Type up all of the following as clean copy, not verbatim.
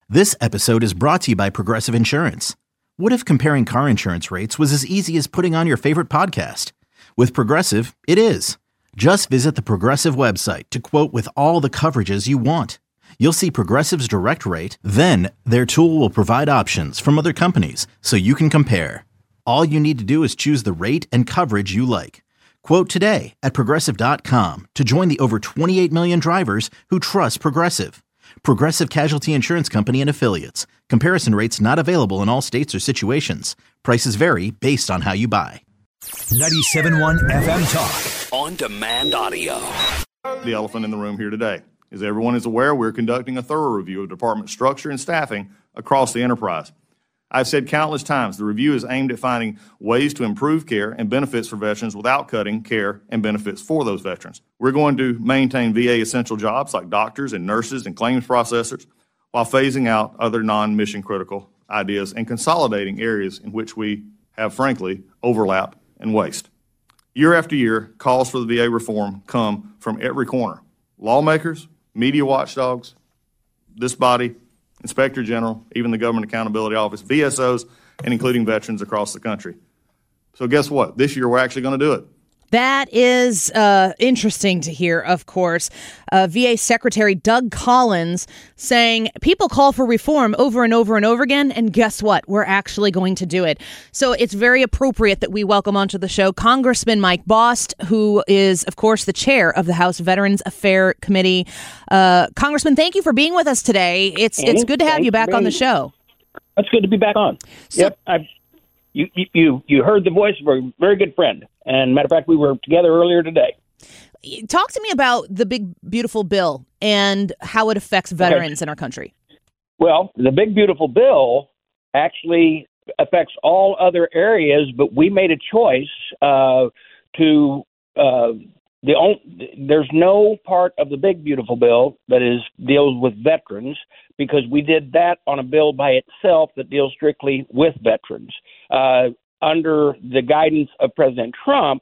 This episode is brought to you by Progressive Insurance. What if comparing car insurance rates was as easy as putting on your favorite podcast? With Progressive, it is. Just visit the Progressive website to quote with all the coverages you want. You'll see Progressive's direct rate, then their tool will provide options from other companies so you can compare. All you need to do is choose the rate and coverage you like. Quote today at Progressive.com to join the over 28 million drivers who trust Progressive. Progressive Casualty Insurance Company and Affiliates. Comparison rates not available in all states or situations. Prices vary based on how you buy. 97.1 FM Talk. On demand audio. The elephant in the room here today. As everyone is aware, we're conducting a thorough review of department structure and staffing across the enterprise. I've said countless times the review is aimed at finding ways to improve care and benefits for veterans without cutting care and benefits for those veterans. We're going to maintain VA essential jobs like doctors and nurses and claims processors while phasing out other non-mission critical ideas and consolidating areas in which we have, frankly, overlap and waste. Year after year, calls for the VA reform come from every corner. Lawmakers, media watchdogs, this body, Inspector General, even the Government Accountability Office, VSOs, and including veterans across the country. So guess what? This year we're actually going to do it. That is interesting to hear, of course. VA Secretary Doug Collins saying people call for reform over and over and over again, and guess what? We're actually going to do it. So it's very appropriate that we welcome onto the show Congressman Mike Bost, who is, of course, the chair of the House Veterans Affairs Committee. Congressman, thank you for being with us today. It's good to have you back on the show. It's good to be back on. So, yep, You heard the voice of a very good friend. And matter of fact, we were together earlier today. Talk to me about the big, beautiful bill and how it affects veterans in our country. Well, the big, beautiful bill actually affects all other areas, but we made a choice there's no part of the big, beautiful bill that deals with veterans, because we did that on a bill by itself that deals strictly with veterans. Under the guidance of President Trump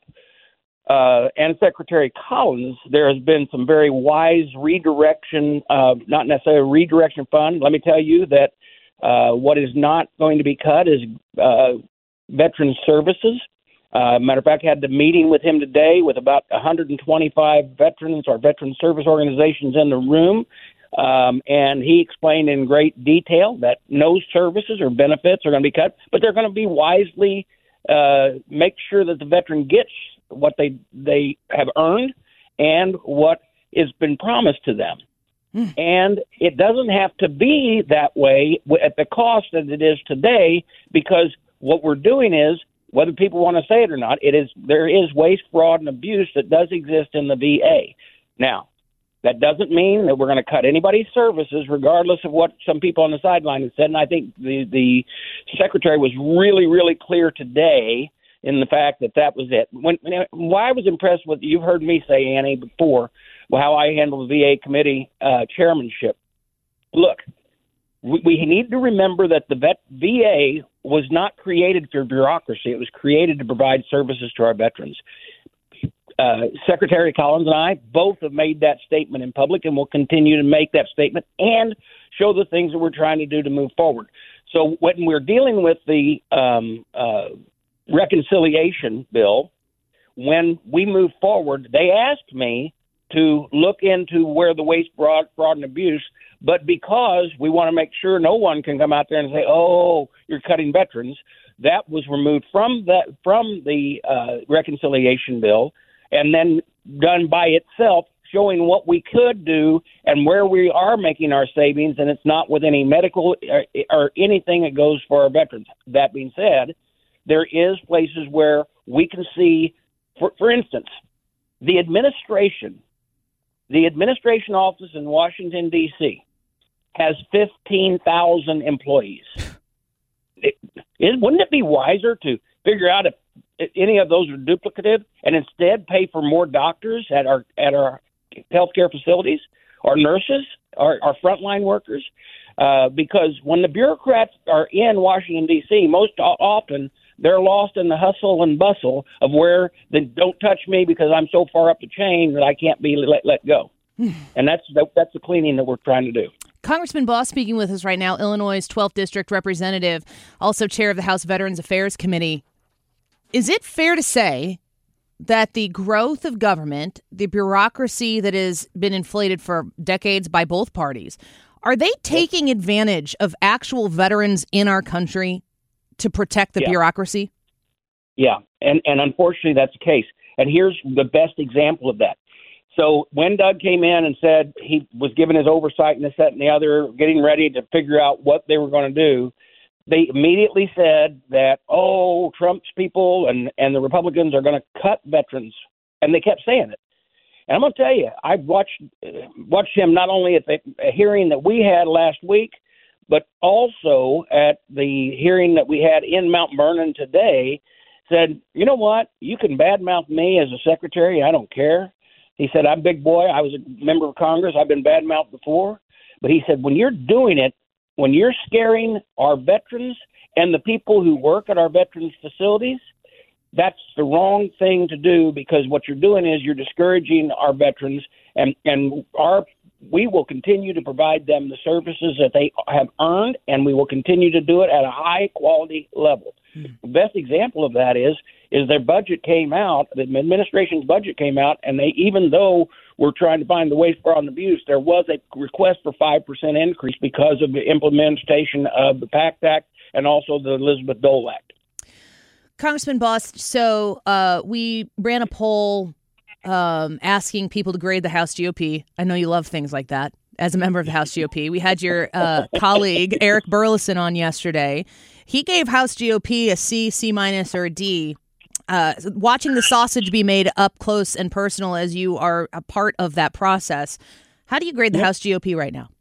and Secretary Collins, there has been some very wise redirection, not necessarily a redirection fund. Let me tell you that what is not going to be cut is veteran services. Matter of fact, I had the meeting with him today with about 125 veterans or veteran service organizations in the room. And he explained in great detail that no services or benefits are going to be cut, but they're going to be wisely make sure that the veteran gets what they have earned and what has been promised to them. And it doesn't have to be that way at the cost that it is today, because what we're doing is, whether people want to say it or not, there is waste, fraud, and abuse that does exist in the VA. Now, that doesn't mean that we're going to cut anybody's services, regardless of what some people on the sideline have said. And I think the secretary was really, really clear today in the fact that was it. Why I was impressed with, you've heard me say, Annie, before, how I handle the VA committee chairmanship. Look, we need to remember that the VA was not created for bureaucracy. It was created to provide services to our veterans. Secretary Collins and I both have made that statement in public, and will continue to make that statement and show the things that we're trying to do to move forward. So when we're dealing with the reconciliation bill, when we move forward, they asked me to look into where the waste, fraud, and abuse, but because we want to make sure no one can come out there and say, oh, you're cutting veterans, that was removed from the reconciliation bill, and then done by itself, showing what we could do and where we are making our savings, and it's not with any medical or anything that goes for our veterans. That being said, there is places where we can see, for instance, the administration office in Washington, D.C. has 15,000 employees. Wouldn't it be wiser to figure out if any of those are duplicative and instead pay for more doctors at our healthcare facilities, or nurses, or our frontline workers? Because when the bureaucrats are in Washington, D.C., most often they're lost in the hustle and bustle of where they don't touch me because I'm so far up the chain that I can't be let go. And that's the cleaning that we're trying to do. Congressman Boss speaking with us right now, Illinois' 12th District Representative, also chair of the House Veterans Affairs Committee. Is it fair to say that the growth of government, the bureaucracy that has been inflated for decades by both parties, are they taking advantage of actual veterans in our country to protect the bureaucracy? Yeah, and unfortunately that's the case. And here's the best example of that. So when Doug came in and said he was given his oversight and this, that, and the other, getting ready to figure out what they were going to do, they immediately said that, Trump's people and the Republicans are going to cut veterans. And they kept saying it. And I'm going to tell you, I watched him not only at the hearing that we had last week, but also at the hearing that we had in Mount Vernon today, said, you know what, you can badmouth me as a secretary, I don't care. He said, I'm big boy, I was a member of Congress, I've been badmouthed before. But he said, when you're doing it, when you're scaring our veterans and the people who work at our veterans facilities, that's the wrong thing to do, because what you're doing is you're discouraging our veterans, and we will continue to provide them the services that they have earned, and we will continue to do it at a high quality level. The best example of that is their budget came out, the administration's budget came out, and they, even though we're trying to find the waste, fraud, and abuse, there was a request for 5% increase because of the implementation of the PACT Act and also the Elizabeth Dole Act. Congressman Boss, so we ran a poll asking people to grade the House GOP. I know you love things like that. As a member of the House GOP, we had your colleague Eric Burleson on yesterday. He gave House GOP a C, C-, or a D. Watching the sausage be made up close and personal as you are a part of that process, how do you grade the House GOP right now?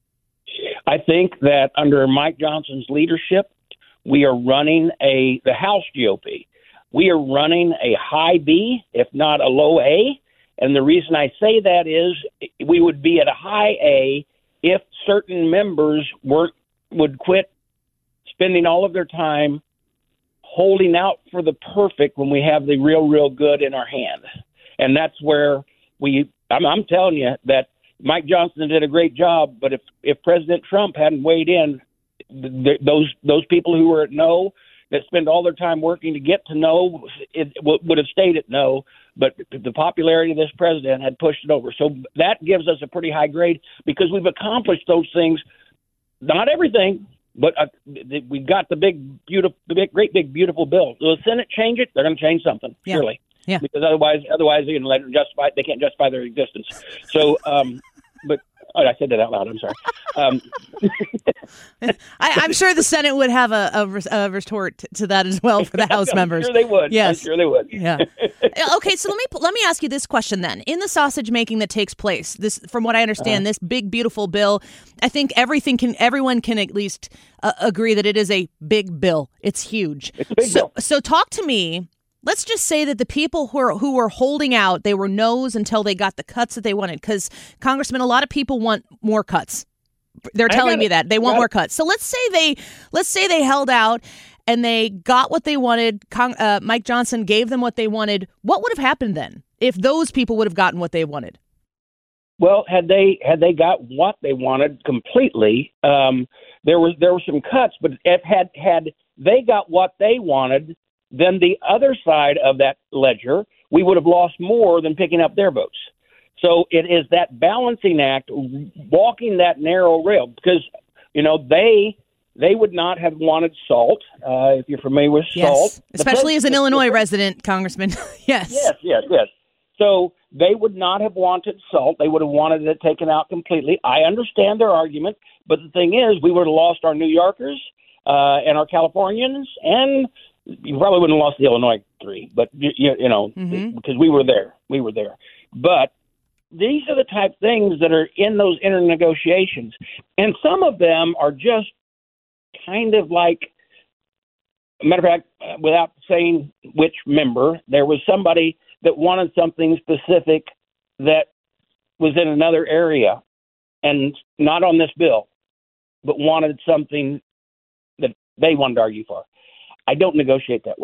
I think that under Mike Johnson's leadership, we are running the House GOP. We are running a high B, if not a low A. And the reason I say that is we would be at a high A if certain members would quit spending all of their time holding out for the perfect when we have the real good in our hand. And that's where I'm telling you that Mike Johnson did a great job, but if President Trump hadn't weighed in, those people who were at no, that spend all their time working to get to no, it would have stayed at no, but the popularity of this president had pushed it over. So that gives us a pretty high grade because we've accomplished those things. Not everything, but we got the great big beautiful bill. Will the Senate change it? They're going to change something, surely. Yeah. Because otherwise they can't justify their existence. So, but I said that out loud. I'm sorry. I'm sure the Senate would have a retort to that as well for the House members. I'm sure they would. Yes. I'm sure they would. Yeah. Okay, so let me ask you this question then. In the sausage making that takes place, this, from what I understand, this big beautiful bill, I think everyone can at least agree that it is a big bill. It's huge. It's a big bill. So talk to me. Let's just say that the people who were holding out, they were no's until they got the cuts that they wanted. Because, Congressman, a lot of people want more cuts. They're telling me that they want more cuts. So let's say they held out and they got what they wanted. Mike Johnson gave them what they wanted. What would have happened then if those people would have gotten what they wanted? Well, had they got what they wanted completely, there were some cuts. But had they got what they wanted, then the other side of that ledger, we would have lost more than picking up their votes. So it is that balancing act, walking that narrow rail, because, they would not have wanted SALT, if you're familiar with SALT. Especially as an Illinois resident, Congressman. Yes. Yes. So they would not have wanted SALT. They would have wanted it taken out completely. I understand their argument, but the thing is, we would have lost our New Yorkers and our Californians, and you probably wouldn't have lost the Illinois 3, but because we were there. But these are the type of things that are in those internegotiations, and some of them are just kind of like. Matter of fact, without saying which member, there was somebody that wanted something specific that was in another area, and not on this bill, but wanted something that they wanted to argue for. I don't negotiate that way.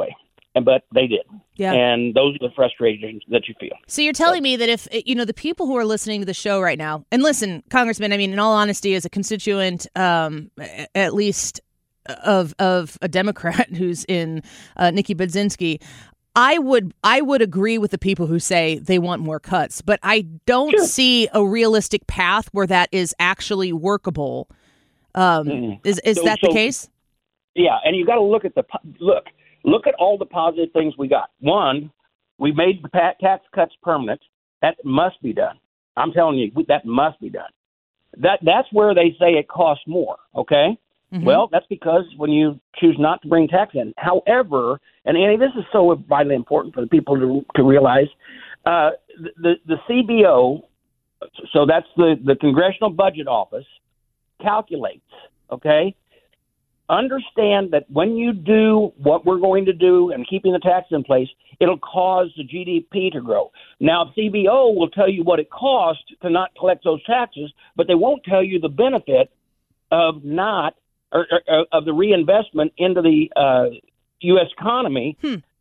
but they didn't. Yeah. And those are the frustrations that you feel. So you're telling me that if, the people who are listening to the show right now, and listen, Congressman, I mean, in all honesty, as a constituent, at least of a Democrat who's in Nikki Budzinski, I would agree with the people who say they want more cuts, but I don't see a realistic path where that is actually workable. Is that the case? Yeah, and you got to look at look at all the positive things we got. One, we made the tax cuts permanent. That must be done. I'm telling you, that must be done. That's where they say it costs more. Okay. Mm-hmm. Well, that's because when you choose not to bring tax in. However, and Annie, this is so vitally important for the people to realize, the CBO, so that's the Congressional Budget Office, calculates, okay? Understand that when you do what we're going to do and keeping the tax in place, it'll cause the GDP to grow. Now, CBO will tell you what it costs to not collect those taxes, but they won't tell you the benefit of not of the reinvestment into the U.S. economy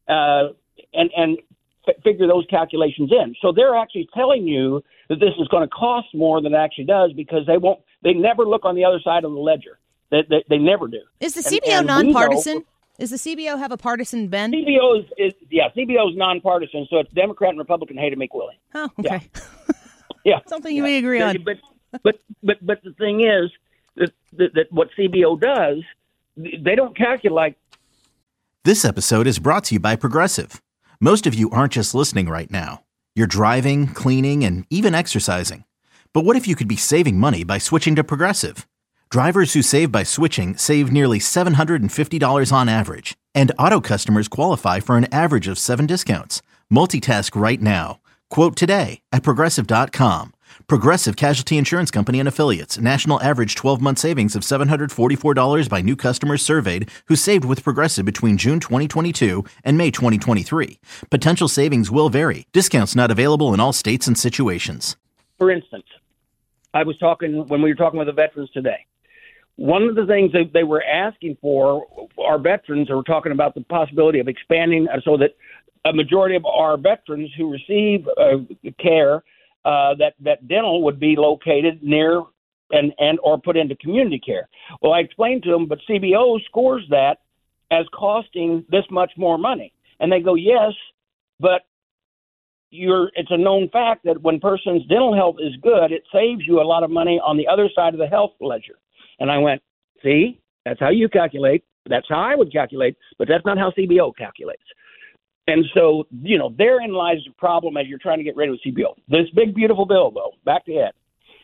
and figure those calculations in. So they're actually telling you that this is going to cost more than it actually does because they never look on the other side of the ledger. They never do. Is the CBO nonpartisan? Does the CBO have a partisan bend? CBO is nonpartisan, so it's Democrat and Republican hate him equally. Oh, okay. Yeah. Something you may agree on. But the thing is that what CBO does, they don't calculate. This episode is brought to you by Progressive. Most of you aren't just listening right now. You're driving, cleaning, and even exercising. But what if you could be saving money by switching to Progressive? Drivers who save by switching save nearly $750 on average. And auto customers qualify for an average of 7 discounts. Multitask right now. Quote today at Progressive.com. Progressive Casualty Insurance Company and Affiliates. National average 12-month savings of $744 by new customers surveyed who saved with Progressive between June 2022 and May 2023. Potential savings will vary. Discounts not available in all states and situations. For instance, I was talking when we were talking with the veterans today. One of the things they were asking for, our veterans are talking about the possibility of expanding so that a majority of our veterans who receive care, that dental would be located near and or put into community care. Well, I explained to them, but CBO scores that as costing this much more money. And they go, yes, but it's a known fact that when person's dental health is good, it saves you a lot of money on the other side of the health ledger. And I went, see, that's how you calculate. That's how I would calculate, but that's not how CBO calculates. And so, therein lies the problem as you're trying to get rid of CBO. This big, beautiful bill, though, back to it.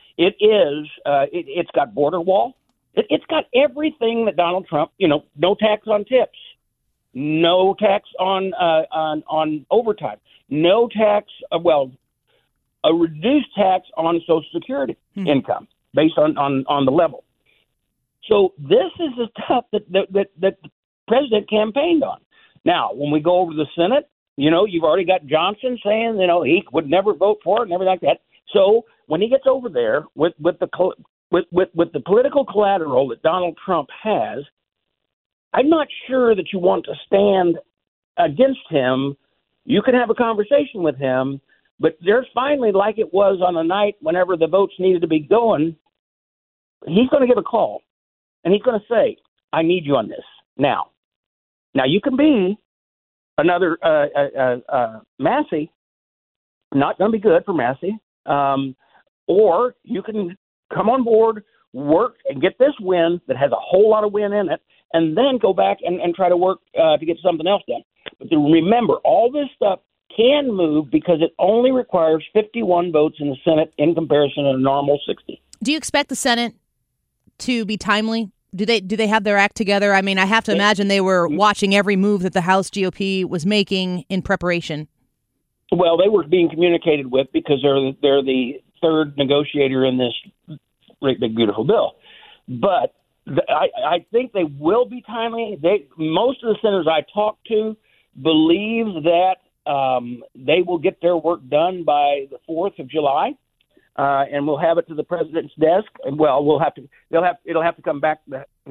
It's got border wall. It's got everything that Donald Trump, no tax on tips, no tax on overtime, no tax, a reduced tax on Social Security income based on the level. So this is the stuff that the president campaigned on. Now, when we go over to the Senate, you've already got Johnson saying, he would never vote for it and everything like that. So when he gets over there with the political collateral that Donald Trump has, I'm not sure that you want to stand against him. You can have a conversation with him, but there's finally, like it was on the night whenever the votes needed to be going, he's going to give a call. And he's going to say, I need you on this now. Now, you can be another Massey, not going to be good for Massey, or you can come on board, work, and get this win that has a whole lot of win in it, and then go back and try to work to get something else done. But remember, all this stuff can move because it only requires 51 votes in the Senate in comparison to a normal 60. Do you expect the Senate to be timely? Do they have their act together? I mean, I have to imagine they were watching every move that the House GOP was making in preparation. Well, they were being communicated with because they're the third negotiator in this great big beautiful bill. But I think they will be timely. Most of the senators I talked to believe that they will get their work done by the 4th of July. And we'll have it to the president's desk. And it'll have to come back. Nope,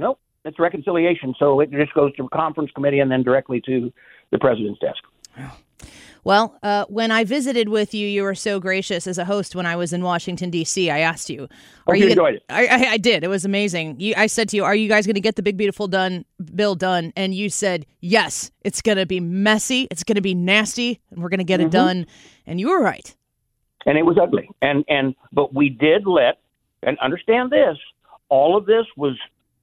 It's reconciliation. So it just goes to conference committee and then directly to the president's desk. Well, when I visited with you, you were so gracious as a host when I was in Washington, D.C. I asked you. You enjoyed it? I did. It was amazing. I said to you, are you guys going to get the big, beautiful bill done? And you said, yes, it's going to be messy. It's going to be nasty. And we're going to get it done. And you were right. And it was ugly. But we did and understand this, all of this was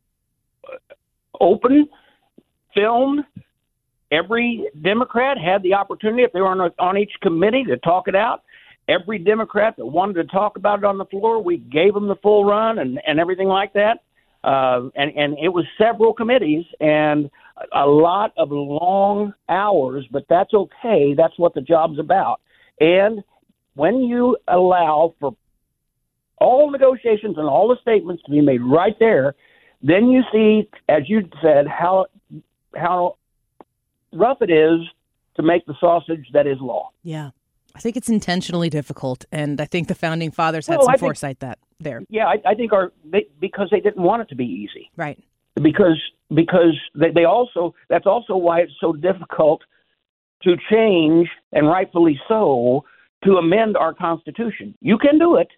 open, filmed. Every Democrat had the opportunity, if they were on each committee, to talk it out. Every Democrat that wanted to talk about it on the floor, we gave them the full run and everything like that. And it was several committees and a lot of long hours, but that's okay. That's what the job's about. And when you allow for all negotiations and all the statements to be made right there, then you see, as you said, how rough it is to make the sausage that is law. Yeah. I think it's intentionally difficult, and I think the founding fathers had some foresight there. Yeah, I think because they didn't want it to be easy. Right. Because they also, that's also why it's so difficult to change, and rightfully so, to amend our Constitution. You can do it,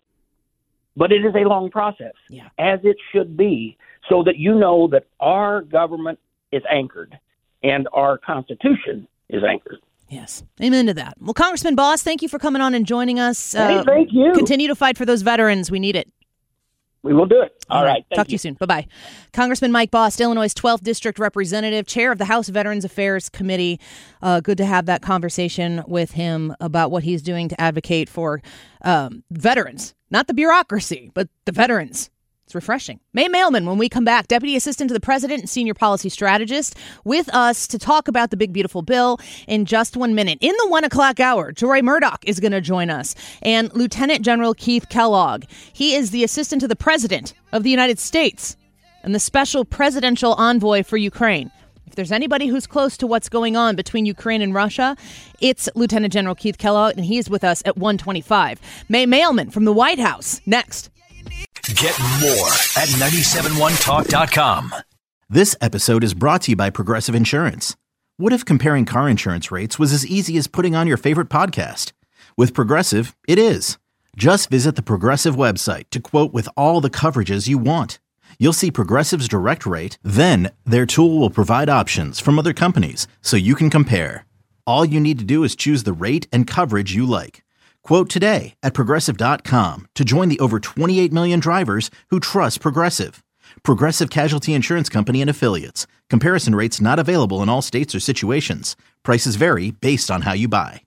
but it is a long process, as it should be, so that you know that our government is anchored and our Constitution is anchored. Yes. Amen to that. Well, Congressman Boss, thank you for coming on and joining us. Hey, thank you. Continue to fight for those veterans. We need it. We will do it. All right. Talk to you soon. Bye-bye. Congressman Mike Bost, Illinois' 12th District Representative, Chair of the House Veterans Affairs Committee. Good to have that conversation with him about what he's doing to advocate for veterans. Not the bureaucracy, but the veterans. It's refreshing. May Mailman, when we come back, Deputy Assistant to the President and Senior Policy Strategist, with us to talk about the big, beautiful bill in just 1 minute. In the 1 o'clock hour, Joy Murdoch is going to join us, and Lieutenant General Keith Kellogg. He is the Assistant to the President of the United States and the Special Presidential Envoy for Ukraine. If there's anybody who's close to what's going on between Ukraine and Russia, it's Lieutenant General Keith Kellogg, and he is with us at 1:25. May Mailman from the White House, next. Get more at 971talk.com. This episode is brought to you by Progressive Insurance. What if comparing car insurance rates was as easy as putting on your favorite podcast? With Progressive, it is. Just visit the Progressive website to quote with all the coverages you want. You'll see Progressive's direct rate, then their tool will provide options from other companies so you can compare. All you need to do is choose the rate and coverage you like. Quote today at Progressive.com to join the over 28 million drivers who trust Progressive. Progressive Casualty Insurance Company and Affiliates. Comparison rates not available in all states or situations. Prices vary based on how you buy.